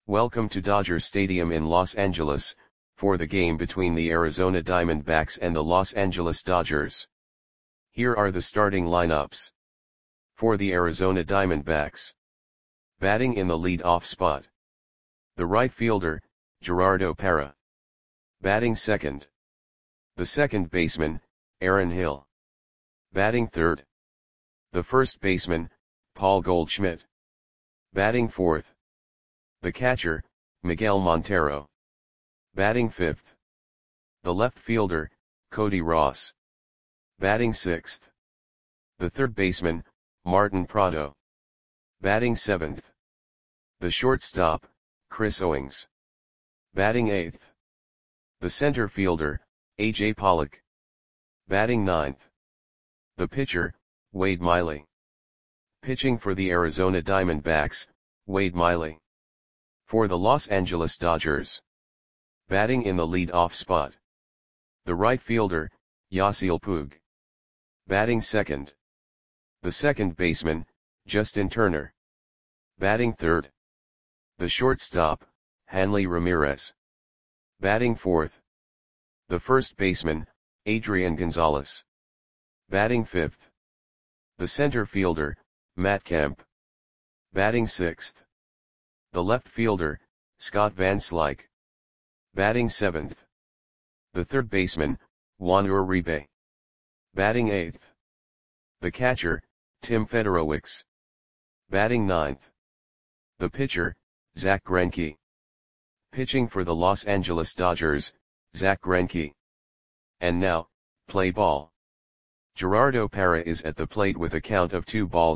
Welcome to Dodger Stadium in Los Angeles, for the game between the Arizona Diamondbacks and the Los Angeles Dodgers. Here are the starting lineups. For the Arizona Diamondbacks. Batting in the lead-off spot. The right fielder, Gerardo Parra. Batting second. The second baseman, Aaron Hill. Batting third. The first baseman, Paul Goldschmidt. Batting fourth. The catcher, Miguel Montero. Batting fifth. The left fielder, Cody Ross. Batting sixth. The third baseman, Martin Prado. Batting seventh. The shortstop, Chris Owings. Batting eighth. The center fielder, A.J. Pollock. Batting ninth. The pitcher, Wade Miley. Pitching for the Arizona Diamondbacks, Wade Miley. For the Los Angeles Dodgers. Batting in the lead-off spot. The right fielder, Yasiel Puig. Batting second. The second baseman, Justin Turner. Batting third. The shortstop, Hanley Ramirez. Batting fourth. The first baseman, Adrian Gonzalez. Batting fifth. The center fielder, Matt Kemp. Batting sixth. The left fielder, Scott Van Slyke. Batting seventh. The third baseman, Juan Uribe. Batting eighth. The catcher, Tim Federowicz. Batting ninth. The pitcher, Zach Greinke. Pitching for the Los Angeles Dodgers, Zach Greinke. And now, play ball. Gerardo Parra is at the plate with a count of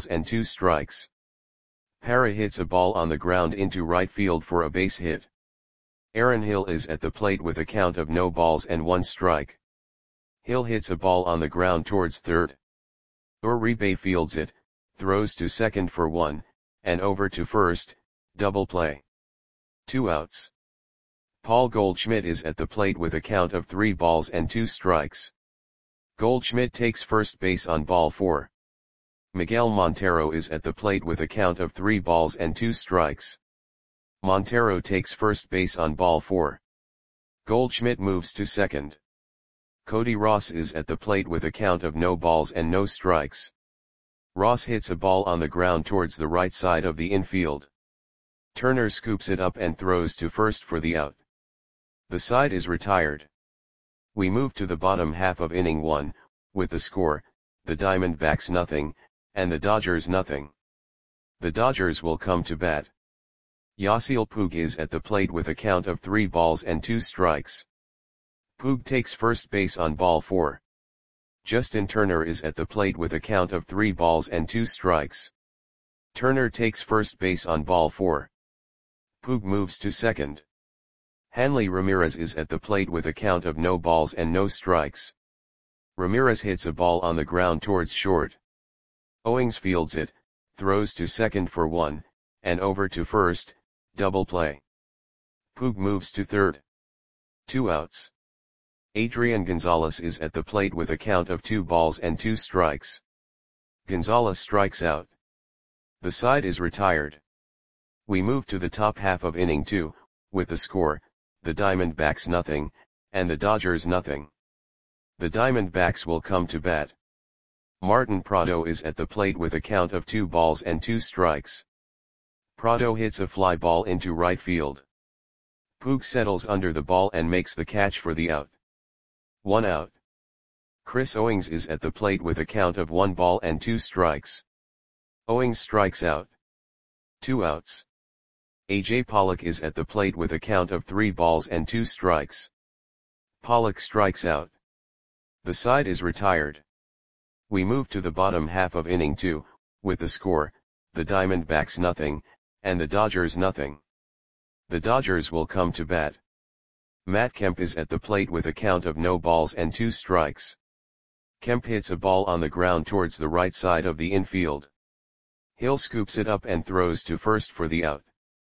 2-2. Parra hits a ball on the ground into right field for a base hit. Aaron Hill is at the plate with a count of 0-1. Hill hits a ball on the ground towards third. Uribe fields it, throws to second for 1, and over to first, double play. 2 outs. Paul Goldschmidt is at the plate with a count of 3-2. Goldschmidt takes first base on ball 4. Miguel Montero is at the plate with a count of 3-2. Montero takes first base on ball 4. Goldschmidt moves to second. Cody Ross is at the plate with a count of 0-0. Ross hits a ball on the ground towards the right side of the infield. Turner scoops it up and throws to first for the out. The side is retired. We move to the bottom half of inning 1, with the score, the Diamondbacks 0, and the Dodgers 0. The Dodgers will come to bat. Yasiel Puig is at the plate with a count of 3-2. Puig takes first base on ball 4. Justin Turner is at the plate with a count of 3-2. Turner takes first base on ball 4. Puig moves to second. Hanley Ramirez is at the plate with a count of 0-0. Ramirez hits a ball on the ground towards short. Owings fields it, throws to second for 1, and over to first, double play. Puig moves to third. 2 outs. Adrian Gonzalez is at the plate with a count of 2-2. Gonzalez strikes out. The side is retired. We move to the top half of inning 2, with the score, the Diamondbacks 0, and the Dodgers 0. The Diamondbacks will come to bat. Martin Prado is at the plate with a count of 2-2. Prado hits a fly ball into right field. Puig settles under the ball and makes the catch for the out. 1 out. Chris Owings is at the plate with a count of 1-2. Owings strikes out. 2 outs. A.J. Pollock is at the plate with a count of 3-2. Pollock strikes out. The side is retired. We move to the bottom half of inning 2, with the score, the Diamondbacks 0, and the Dodgers 0. The Dodgers will come to bat. Matt Kemp is at the plate with a count of 0-2. Kemp hits a ball on the ground towards the right side of the infield. Hill scoops it up and throws to first for the out.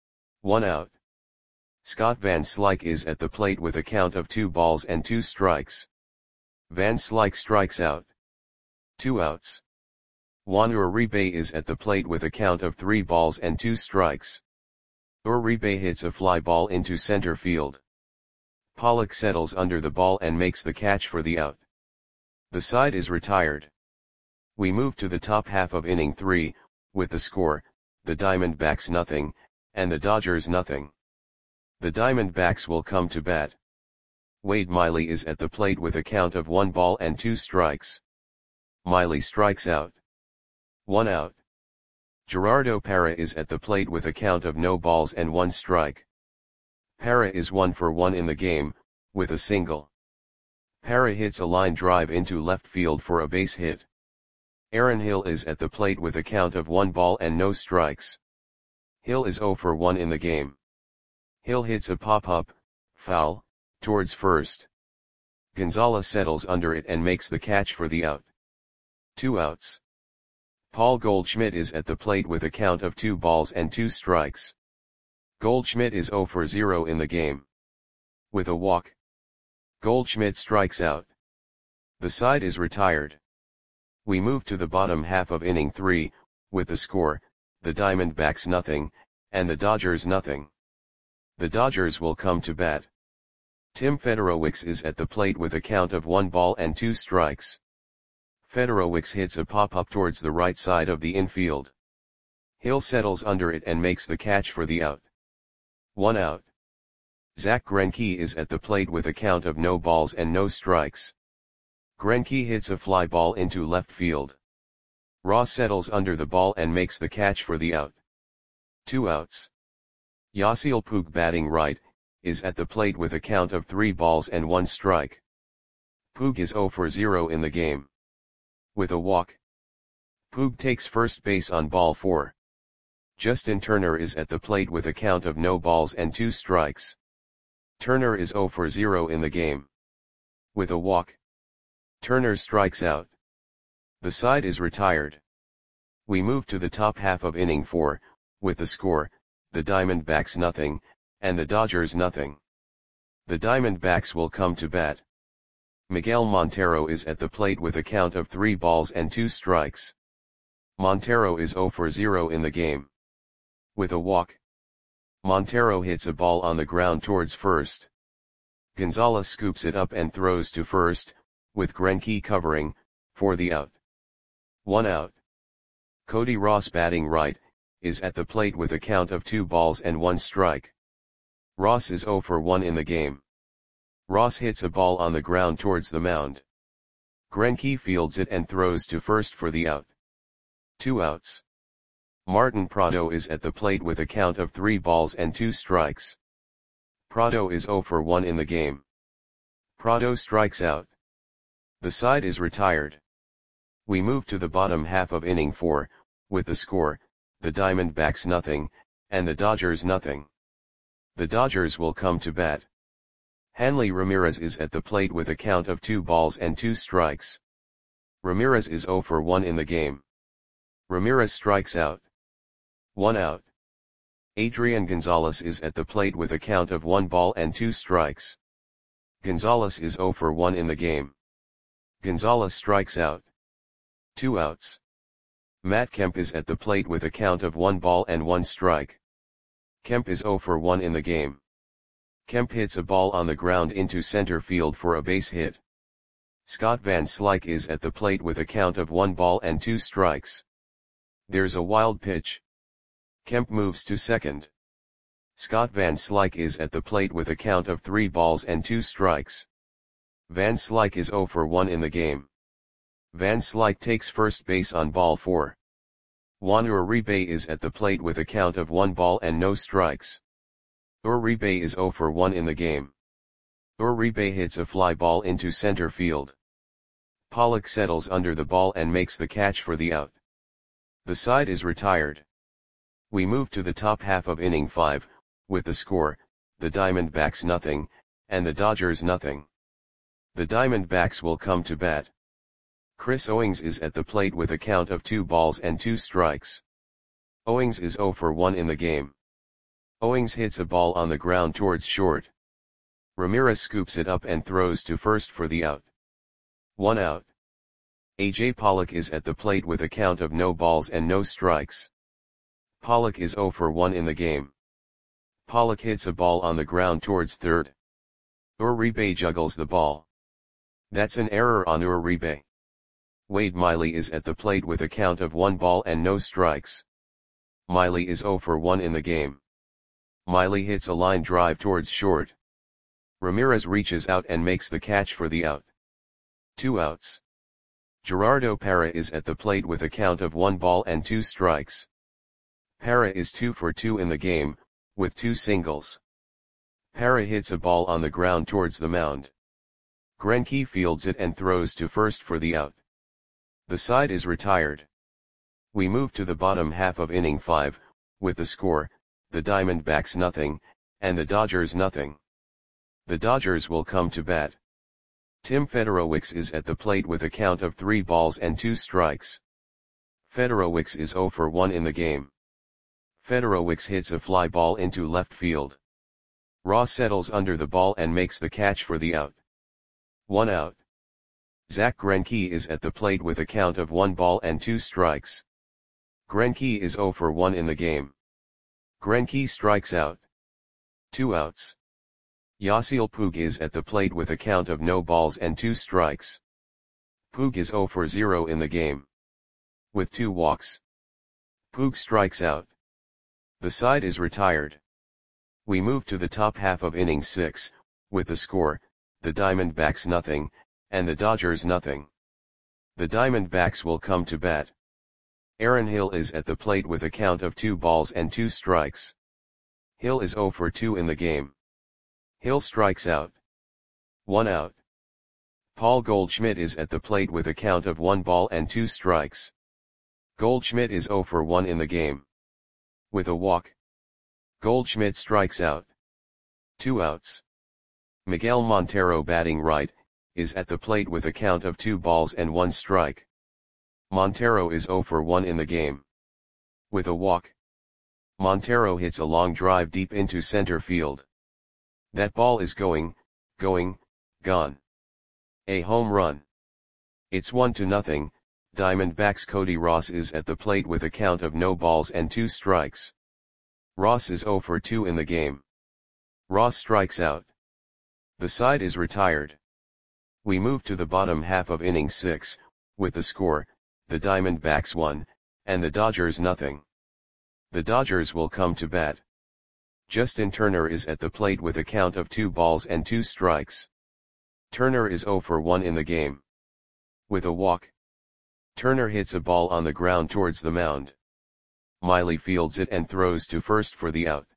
1 out. Scott Van Slyke is at the plate with a count of 2-2. Van Slyke strikes out. 2 outs. Juan Uribe is at the plate with a count of 3-2. Uribe hits a fly ball into center field. Pollock settles under the ball and makes the catch for the out. The side is retired. We move to the top half of inning 3, with the score, the Diamondbacks nothing, and the Dodgers nothing. The Diamondbacks will come to bat. Wade Miley is at the plate with a count of 1 ball and 2 strikes. Miley strikes out. 1 out. Gerardo Parra is at the plate with a count of no balls and 1 strike. Parra is 1 for 1 in the game, with a single. Parra hits a line drive into left field for a base hit. Aaron Hill is at the plate with a count of 1 ball and no strikes. Hill is 0 for 1 in the game. Hill hits a pop-up, foul, towards first. Gonzalez settles under it and makes the catch for the out. 2 outs. Paul Goldschmidt is at the plate with a count of 2 balls and 2 strikes. Goldschmidt is 0 for 0 in the game. With a walk, Goldschmidt strikes out. The side is retired. We move to the bottom half of inning 3, with the score, the Diamondbacks nothing, and the Dodgers nothing. The Dodgers will come to bat. Tim Federowicz is at the plate with a count of 1 ball and 2 strikes. Federowicz hits a pop-up towards the right side of the infield. Hill settles under it and makes the catch for the out. 1 out. Zach Greinke is at the plate with a count of no balls and no strikes. Greinke hits a fly ball into left field. Ross settles under the ball and makes the catch for the out. 2 outs. Yasiel Puig, batting right, is at the plate with a count of 3 balls and 1 strike. Puig is 0 for 0 in the game. With a walk, Puig takes first base on ball 4. Justin Turner is at the plate with a count of no balls and 2 strikes. Turner is 0 for 0 in the game. With a walk, Turner strikes out. The side is retired. We move to the top half of inning 4, with the score, the Diamondbacks nothing, and the Dodgers nothing. The Diamondbacks will come to bat. Miguel Montero is at the plate with a count of 3 balls and 2 strikes. Montero is 0 for 0 in the game. With a walk, Montero hits a ball on the ground towards first. Gonzalez scoops it up and throws to first, with Greinke covering, for the out. 1 out. Cody Ross, batting right, is at the plate with a count of 2 balls and 1 strike. Ross is 0 for 1 in the game. Ross hits a ball on the ground towards the mound. Greinke fields it and throws to first for the out. 2 outs. Martin Prado is at the plate with a count of 3 balls and 2 strikes. Prado is 0 for 1 in the game. Prado strikes out. The side is retired. We move to the bottom half of inning 4, with the score, the Diamondbacks nothing, and the Dodgers nothing. The Dodgers will come to bat. Hanley Ramirez is at the plate with a count of 2 balls and 2 strikes. Ramirez is 0 for 1 in the game. Ramirez strikes out. 1 out. Adrian Gonzalez is at the plate with a count of 1 ball and 2 strikes. Gonzalez is 0 for 1 in the game. Gonzalez strikes out. 2 outs. Matt Kemp is at the plate with a count of 1 ball and 1 strike. Kemp is 0 for 1 in the game. Kemp hits a ball on the ground into center field for a base hit. Scott Van Slyke is at the plate with a count of 1 ball and 2 strikes. There's a wild pitch. Kemp moves to second. Scott Van Slyke is at the plate with a count of 3 balls and 2 strikes. Van Slyke is 0 for 1 in the game. Van Slyke takes first base on ball 4. Juan Uribe is at the plate with a count of 1 ball and no strikes. Uribe is 0 for 1 in the game. Uribe hits a fly ball into center field. Pollock settles under the ball and makes the catch for the out. The side is retired. We move to the top half of inning 5, with the score, the Diamondbacks nothing, and the Dodgers nothing. The Diamondbacks will come to bat. Chris Owings is at the plate with a count of 2 balls and 2 strikes. Owings is 0 for 1 in the game. Owings hits a ball on the ground towards short. Ramirez scoops it up and throws to first for the out. 1 out. A.J. Pollock is at the plate with a count of no balls and no strikes. Pollock is 0 for 1 in the game. Pollock hits a ball on the ground towards third. Uribe juggles the ball. That's an error on Uribe. Wade Miley is at the plate with a count of 1 ball and no strikes. Miley is 0 for 1 in the game. Miley hits a line drive towards short. Ramirez reaches out and makes the catch for the out. 2 outs. Gerardo Parra is at the plate with a count of 1 ball and 2 strikes. Parra is 2 for 2 in the game, with 2 singles. Parra hits a ball on the ground towards the mound. Greinke fields it and throws to first for the out. The side is retired. We move to the bottom half of inning 5, with the score, the Diamondbacks nothing, and the Dodgers nothing. The Dodgers will come to bat. Tim Federowicz is at the plate with a count of 3 balls and 2 strikes. Federowicz is 0 for 1 in the game. Federowicz hits a fly ball into left field. Ross settles under the ball and makes the catch for the out. 1 out. Zach Greinke is at the plate with a count of 1 ball and 2 strikes. Greinke is 0 for 1 in the game. Greinke strikes out. 2 outs. Yasiel Puig is at the plate with a count of no balls and 2 strikes. Puig is 0 for 0 in the game. With 2 walks. Puig strikes out. The side is retired. We move to the top half of inning 6, with the score, the Diamondbacks nothing, and the Dodgers nothing. The Diamondbacks will come to bat. Aaron Hill is at the plate with a count of 2 balls and 2 strikes. Hill is 0 for 2 in the game. Hill strikes out. 1 out. Paul Goldschmidt is at the plate with a count of 1 ball and 2 strikes. Goldschmidt is 0 for 1 in the game. With a walk. Goldschmidt strikes out. 2 outs. Miguel Montero batting right, is at the plate with a count of 2 balls and 1 strike. Montero is 0 for 1 in the game. With a walk. Montero hits a long drive deep into center field. That ball is gone. A home run. It's 1-0, Diamondbacks. Cody Ross is at the plate with a count of no balls and 2 strikes. Ross is 0 for 2 in the game. Ross strikes out. The side is retired. We move to the bottom half of inning 6, with the score, the Diamondbacks 1, and the Dodgers nothing. The Dodgers will come to bat. Justin Turner is at the plate with a count of 2 balls and 2 strikes. Turner is 0 for 1 in the game. With a walk. Turner hits a ball on the ground towards the mound. Miley fields it and throws to first for the out.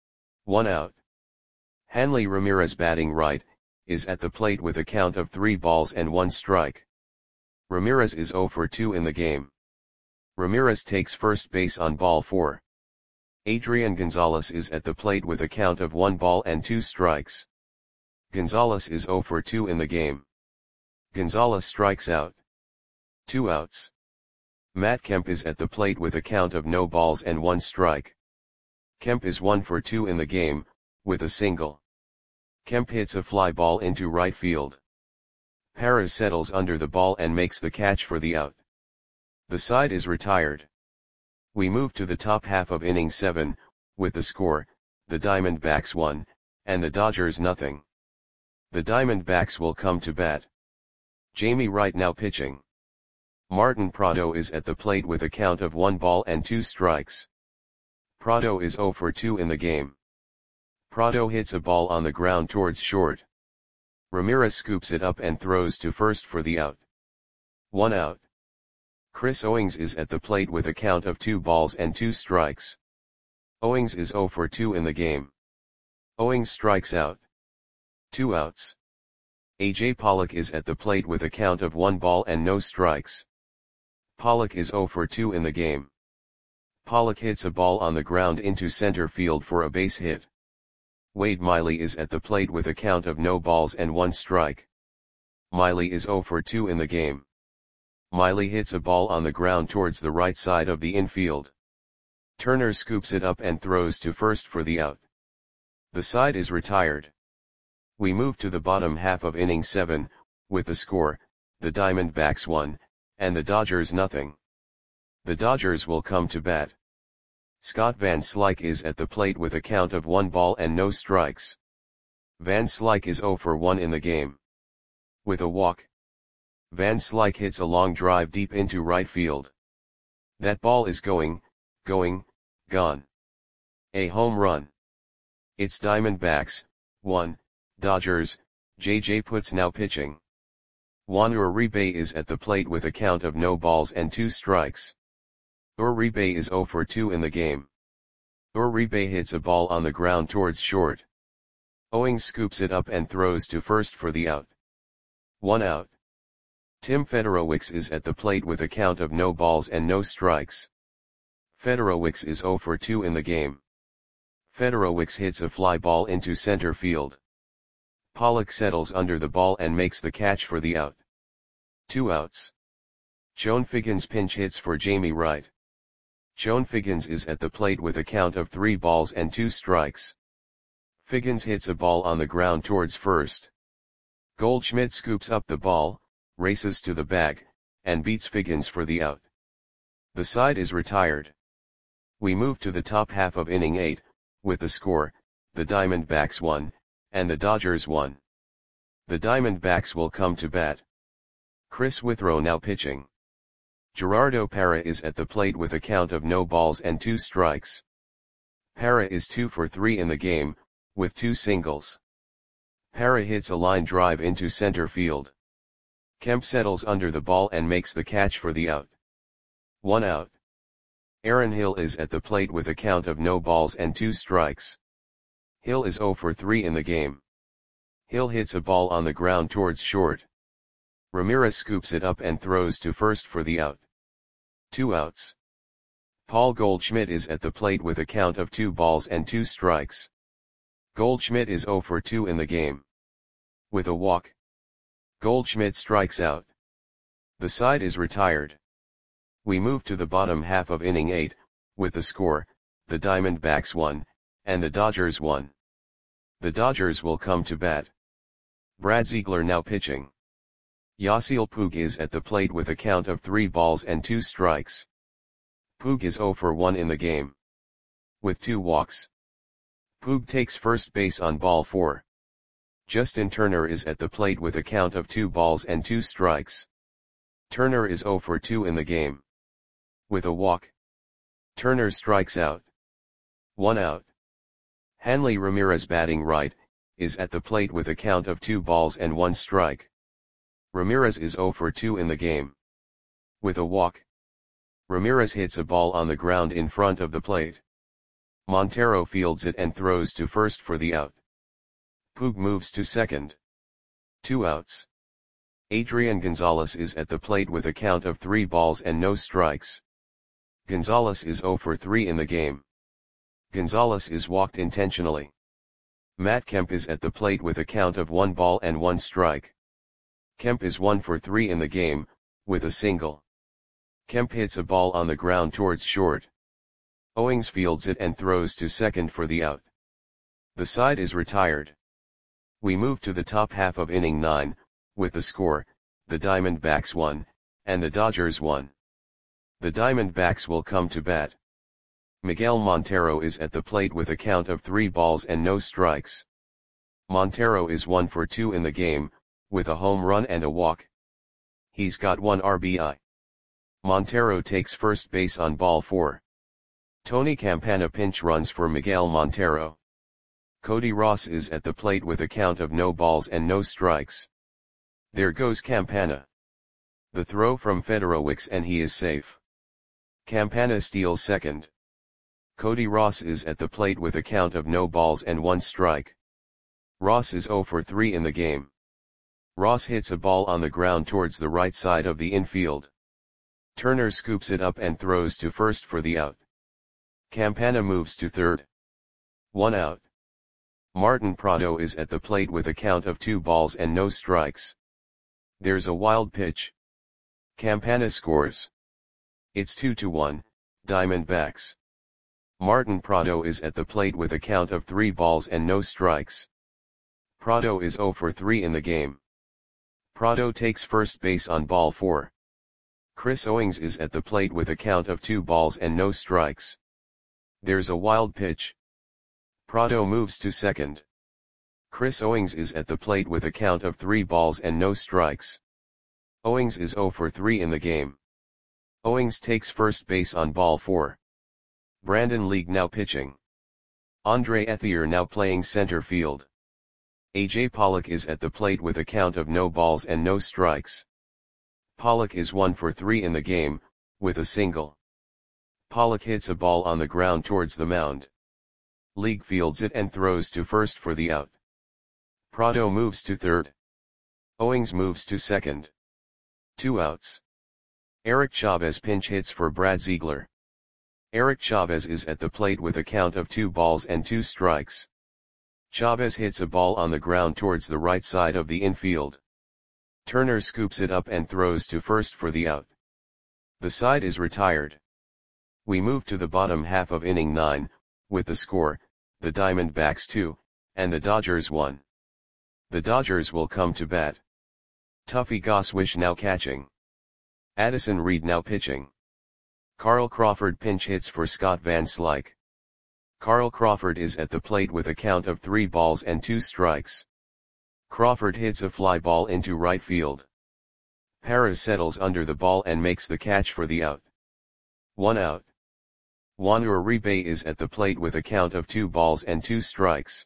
1 out. Hanley Ramirez batting right, is at the plate with a count of 3 balls and 1 strike. Ramirez is 0 for 2 in the game. Ramirez takes first base on ball 4. Adrian Gonzalez is at the plate with a count of 1 ball and 2 strikes. Gonzalez is 0 for 2 in the game. Gonzalez strikes out. 2 outs. Matt Kemp is at the plate with a count of no balls and 1 strike. Kemp is 1 for 2 in the game, with a single. Kemp hits a fly ball into right field. Parra settles under the ball and makes the catch for the out. The side is retired. We move to the top half of inning 7, with the score, the Diamondbacks 1, and the Dodgers nothing. The Diamondbacks will come to bat. Jamie Wright now pitching. Martin Prado is at the plate with a count of 1 ball and 2 strikes. Prado is 0 for 2 in the game. Prado hits a ball on the ground towards short. Ramirez scoops it up and throws to first for the out. 1 out. Chris Owings is at the plate with a count of 2 balls and 2 strikes. Owings is 0 for 2 in the game. Owings strikes out. 2 outs. AJ Pollock is at the plate with a count of 1 ball and no strikes. Pollock is 0 for 2 in the game. Pollock hits a ball on the ground into center field for a base hit. Wade Miley is at the plate with a count of no balls and 1 strike. Miley is 0 for 2 in the game. Miley hits a ball on the ground towards the right side of the infield. Turner scoops it up and throws to first for the out. The side is retired. We move to the bottom half of inning 7, with the score, the Diamondbacks 1, and the Dodgers nothing. The Dodgers will come to bat. Scott Van Slyke is at the plate with a count of 1 ball and no strikes. Van Slyke is 0 for 1 in the game. With a walk, Van Slyke hits a long drive deep into right field. That ball is going, gone. A home run. It's Diamondbacks, 1, Dodgers, JJ Putz now pitching. Juan Uribe is at the plate with a count of no balls and 2 strikes. Uribe is 0 for 2 in the game. Uribe hits a ball on the ground towards short. Owings scoops it up and throws to first for the out. 1 out. Tim Federowicz is at the plate with a count of no balls and no strikes. Federowicz is 0 for 2 in the game. Federowicz hits a fly ball into center field. Pollock settles under the ball and makes the catch for the out. 2 outs. Chone Figgins pinch hits for Jamie Wright. Chone Figgins is at the plate with a count of 3 balls and 2 strikes. Figgins hits a ball on the ground towards first. Goldschmidt scoops up the ball, races to the bag, and beats Figgins for the out. The side is retired. We move to the top half of inning 8, with the score, the Diamondbacks 1, and the Dodgers 1. The Diamondbacks will come to bat. Chris Withrow now pitching. Gerardo Parra is at the plate with a count of no balls and 2 strikes. Parra is 2 for 3 in the game, with 2 singles. Parra hits a line drive into center field. Kemp settles under the ball and makes the catch for the out. 1 out. Aaron Hill is at the plate with a count of no balls and 2 strikes. Hill is 0 for 3 in the game. Hill hits a ball on the ground towards short. Ramirez scoops it up and throws to first for the out. 2 outs. Paul Goldschmidt is at the plate with a count of 2 balls and 2 strikes. Goldschmidt is 0 for 2 in the game. With a walk, Goldschmidt strikes out. The side is retired. We move to the bottom half of inning 8, with the score, the Diamondbacks 1, and the Dodgers 1. The Dodgers will come to bat. Brad Ziegler now pitching. Yasiel Puig is at the plate with a count of 3 balls and 2 strikes. Puig is 0 for 1 in the game. With 2 walks. Puig takes first base on ball 4. Justin Turner is at the plate with a count of 2 balls and 2 strikes. Turner is 0 for 2 in the game. With a walk, Turner strikes out. 1 out. Hanley Ramirez batting right, is at the plate with a count of 2 balls and 1 strike. Ramirez is 0 for 2 in the game. With a walk, Ramirez hits a ball on the ground in front of the plate. Montero fields it and throws to first for the out. Puig moves to second. 2 outs. Adrian Gonzalez is at the plate with a count of 3 balls and no strikes. Gonzalez is 0 for 3 in the game. Gonzalez is walked intentionally. Matt Kemp is at the plate with a count of 1 ball and 1 strike. Kemp is 1 for 3 in the game, with a single. Kemp hits a ball on the ground towards short. Owings fields it and throws to second for the out. The side is retired. We move to the top half of inning 9, with the score, the Diamondbacks 1, and the Dodgers 1. The Diamondbacks will come to bat. Miguel Montero is at the plate with a count of 3 balls and no strikes. Montero is 1 for 2 in the game, with a home run and a walk. He's got 1 RBI. Montero takes first base on ball 4. Tony Campana pinch runs for Miguel Montero. Cody Ross is at the plate with a count of no balls and no strikes. There goes Campana. The throw from Federowicz and he is safe. Campana steals second. Cody Ross is at the plate with a count of no balls and 1 strike. Ross is 0 for 3 in the game. Ross hits a ball on the ground towards the right side of the infield. Turner scoops it up and throws to first for the out. Campana moves to third. 1 out. Martin Prado is at the plate with a count of 2 balls and no strikes. There's a wild pitch. Campana scores. It's 2-1, Diamondbacks. Martin Prado is at the plate with a count of 3 balls and no strikes. Prado is 0 for 3 in the game. Prado takes first base on ball 4. Chris Owings is at the plate with a count of 2 balls and no strikes. There's a wild pitch. Prado moves to second. Chris Owings is at the plate with a count of 3 balls and no strikes. Owings is 0 for 3 in the game. Owings takes first base on ball 4. Brandon League now pitching. Andre Ethier now playing center field. A.J. Pollock is at the plate with a count of no balls and no strikes. Pollock is 1 for 3 in the game, with a single. Pollock hits a ball on the ground towards the mound. League fields it and throws to first for the out. Prado moves to third. Owings moves to second. 2 outs. Eric Chavez pinch hits for Brad Ziegler. Eric Chavez is at the plate with a count of 2 balls and 2 strikes. Chavez hits a ball on the ground towards the right side of the infield. Turner scoops it up and throws to first for the out. The side is retired. We move to the bottom half of inning 9, with the score, the Diamondbacks 2, and the Dodgers 1. The Dodgers will come to bat. Tuffy Goswish now catching. Addison Reed now pitching. Carl Crawford pinch hits for Scott Van Slyke. Carl Crawford is at the plate with a count of 3 balls and 2 strikes. Crawford hits a fly ball into right field. Parra settles under the ball and makes the catch for the out. 1 out. Juan Uribe is at the plate with a count of 2 balls and 2 strikes.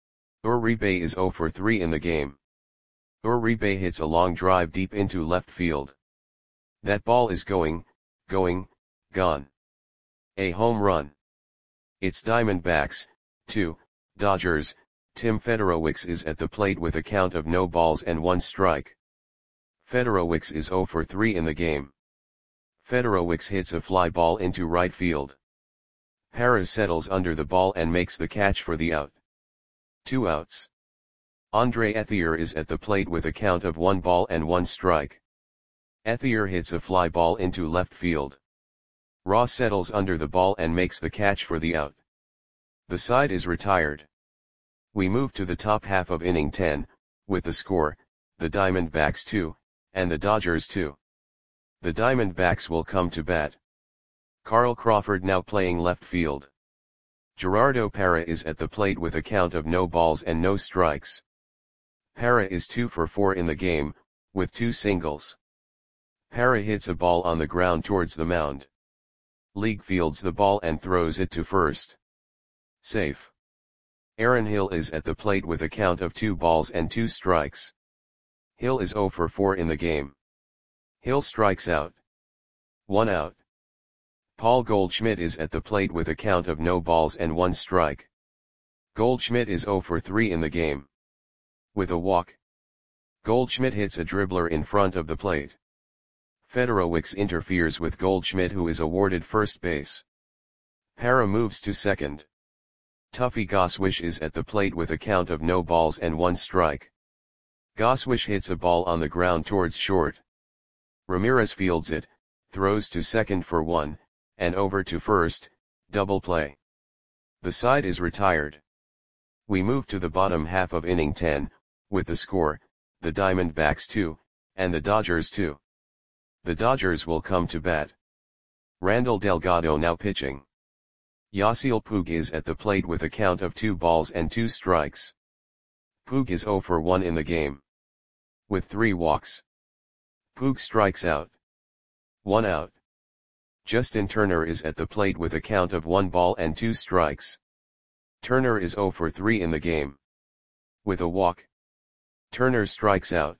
Uribe is 0 for 3 in the game. Uribe hits a long drive deep into left field. That ball is going, gone. A home run. It's Diamondbacks, 2, Dodgers. Tim Federowicz is at the plate with a count of no balls and 1 strike. Federowicz is 0 for 3 in the game. Federowicz hits a fly ball into right field. Parra settles under the ball and makes the catch for the out. 2 outs. Andre Ethier is at the plate with a count of 1 ball and 1 strike. Ethier hits a fly ball into left field. Ross settles under the ball and makes the catch for the out. The side is retired. We move to the top half of inning 10, with the score, the Diamondbacks 2, and the Dodgers 2. The Diamondbacks will come to bat. Carl Crawford now playing left field. Gerardo Parra is at the plate with a count of no balls and no strikes. Parra is 2 for 4 in the game, with 2 singles. Parra hits a ball on the ground towards the mound. League fields the ball and throws it to first. Safe. Aaron Hill is at the plate with a count of 2 balls and 2 strikes. Hill is 0 for 4 in the game. Hill strikes out. 1 out. Paul Goldschmidt is at the plate with a count of no balls and 1 strike. Goldschmidt is 0 for 3 in the game. With a walk. Goldschmidt hits a dribbler in front of the plate. Federowicz interferes with Goldschmidt, who is awarded first base. Parra moves to second. Tuffy Goswish is at the plate with a count of no balls and 1 strike. Goswish hits a ball on the ground towards short. Ramirez fields it, throws to second for 1, and over to first, double play. The side is retired. We move to the bottom half of inning 10, with the score, the Diamondbacks 2, and the Dodgers 2. The Dodgers will come to bat. Randall Delgado now pitching. Yasiel Puig is at the plate with a count of 2 balls and 2 strikes. Puig is 0 for 1 in the game. With 3 walks. Puig strikes out. 1 out. Justin Turner is at the plate with a count of 1 ball and 2 strikes. Turner is 0 for 3 in the game. With a walk. Turner strikes out.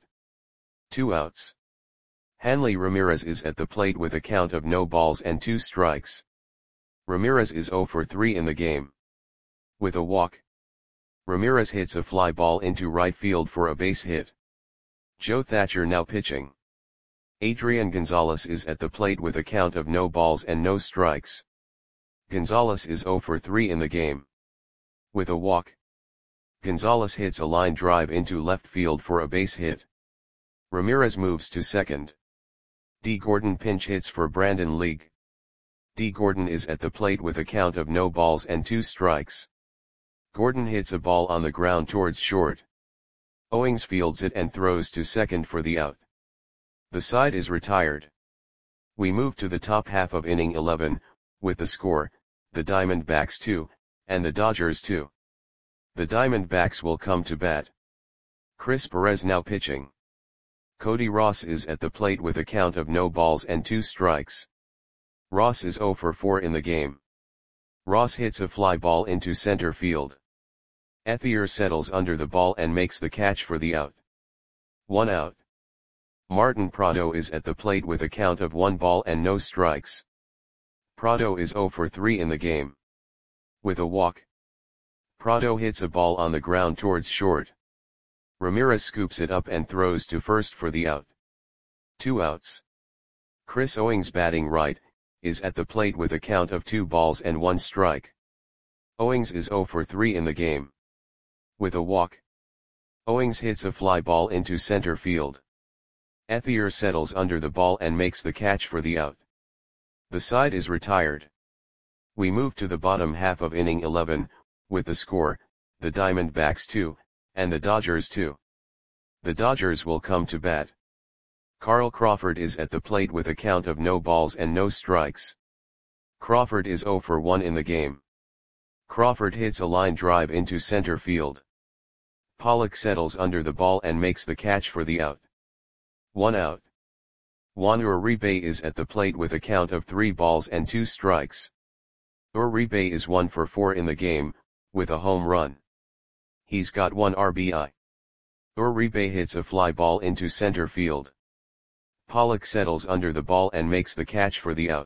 2 outs. Hanley Ramirez is at the plate with a count of no balls and 2 strikes. Ramirez is 0 for 3 in the game. With a walk. Ramirez hits a fly ball into right field for a base hit. Joe Thatcher now pitching. Adrian Gonzalez is at the plate with a count of no balls and no strikes. Gonzalez is 0 for 3 in the game. With a walk. Gonzalez hits a line drive into left field for a base hit. Ramirez moves to second. D. Gordon pinch hits for Brandon League. D. Gordon is at the plate with a count of no balls and 2 strikes. Gordon hits a ball on the ground towards short. Owings fields it and throws to second for the out. The side is retired. We move to the top half of inning 11, with the score, the Diamondbacks 2, and the Dodgers 2. The Diamondbacks will come to bat. Chris Perez now pitching. Cody Ross is at the plate with a count of no balls and 2 strikes. Ross is 0 for 4 in the game. Ross hits a fly ball into center field. Ethier settles under the ball and makes the catch for the out. 1 out. Martin Prado is at the plate with a count of 1 ball and no strikes. Prado is 0 for 3 in the game. With a walk, Prado hits a ball on the ground towards short. Ramirez scoops it up and throws to first for the out. 2 outs. Chris Owings, batting right, is at the plate with a count of 2 balls and 1 strike. Owings is 0 for 3 in the game. With a walk, Owings hits a fly ball into center field. Ethier settles under the ball and makes the catch for the out. The side is retired. We move to the bottom half of inning 11, with the score, the Diamondbacks 2, and the Dodgers 2. The Dodgers will come to bat. Carl Crawford is at the plate with a count of no balls and no strikes. Crawford is 0 for 1 in the game. Crawford hits a line drive into center field. Pollock settles under the ball and makes the catch for the out. 1 out. Juan Uribe is at the plate with a count of 3 balls and 2 strikes. Uribe is 1 for 4 in the game, with a home run. He's got 1 RBI. Uribe hits a fly ball into center field. Pollock settles under the ball and makes the catch for the out.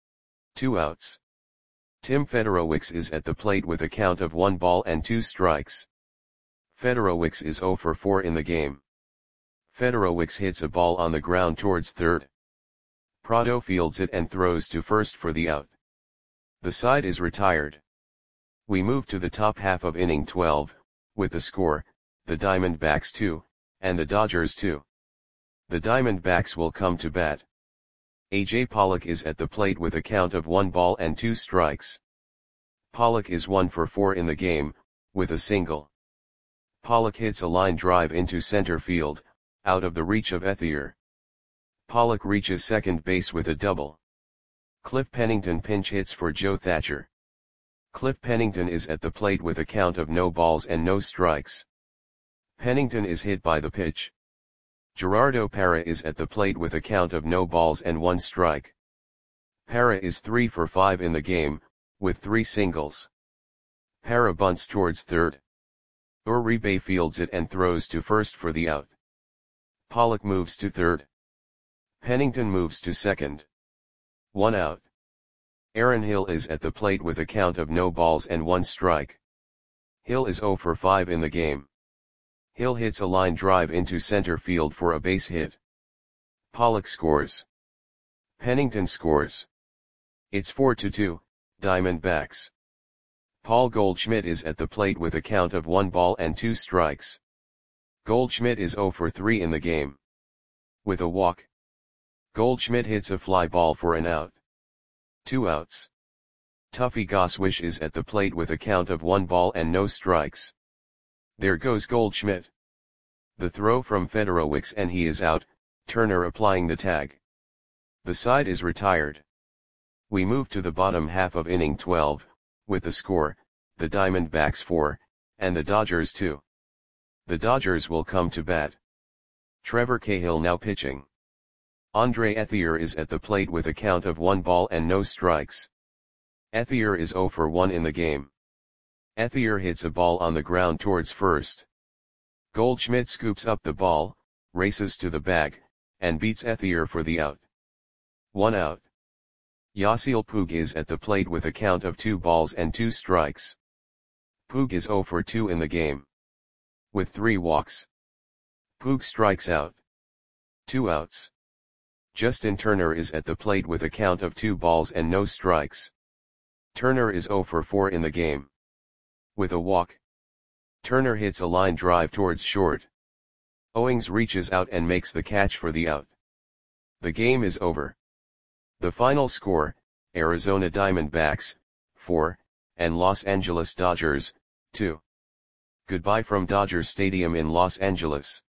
2 outs. Tim Federowicz is at the plate with a count of 1 ball and 2 strikes. Federowicz is 0 for 4 in the game. Federowicz hits a ball on the ground towards third. Prado fields it and throws to first for the out. The side is retired. We move to the top half of inning 12, with the score, the Diamondbacks 2, and the Dodgers 2. The Diamondbacks will come to bat. A.J. Pollock is at the plate with a count of 1 ball and 2 strikes. Pollock is 1 for 4 in the game, with a single. Pollock hits a line drive into center field, out of the reach of Ethier. Pollock reaches second base with a double. Cliff Pennington pinch hits for Joe Thatcher. Cliff Pennington is at the plate with a count of no balls and no strikes. Pennington is hit by the pitch. Gerardo Parra is at the plate with a count of no balls and 1 strike. Parra is 3 for 5 in the game, with 3 singles. Parra bunts towards third. Uribe fields it and throws to first for the out. Pollock moves to third. Pennington moves to second. 1 out. Aaron Hill is at the plate with a count of no balls and 1 strike. Hill is 0 for 5 in the game. Hill hits a line drive into center field for a base hit. Pollock scores. Pennington scores. It's 4-2, Diamondbacks. Paul Goldschmidt is at the plate with a count of 1 ball and 2 strikes. Goldschmidt is 0 for 3 in the game. With a walk, Goldschmidt hits a fly ball for an out. 2 outs. Tuffy Goswish is at the plate with a count of 1 ball and no strikes. There goes Goldschmidt. The throw from Federowicz and he is out, Turner applying the tag. The side is retired. We move to the bottom half of inning 12, with the score, the Diamondbacks 4, and the Dodgers 2. The Dodgers will come to bat. Trevor Cahill now pitching. Andre Ethier is at the plate with a count of 1 ball and no strikes. Ethier is 0 for 1 in the game. Ethier hits a ball on the ground towards first. Goldschmidt scoops up the ball, races to the bag, and beats Ethier for the out. 1 out. Yasiel Puig is at the plate with a count of 2 balls and 2 strikes. Puig is 0 for 2 in the game. With 3 walks, Puig strikes out. 2 outs. Justin Turner is at the plate with a count of 2 balls and no strikes. Turner is 0 for 4 in the game. With a walk, Turner hits a line drive towards short. Owings reaches out and makes the catch for the out. The game is over. The final score, Arizona Diamondbacks, 4, and Los Angeles Dodgers, 2. Goodbye from Dodger Stadium in Los Angeles.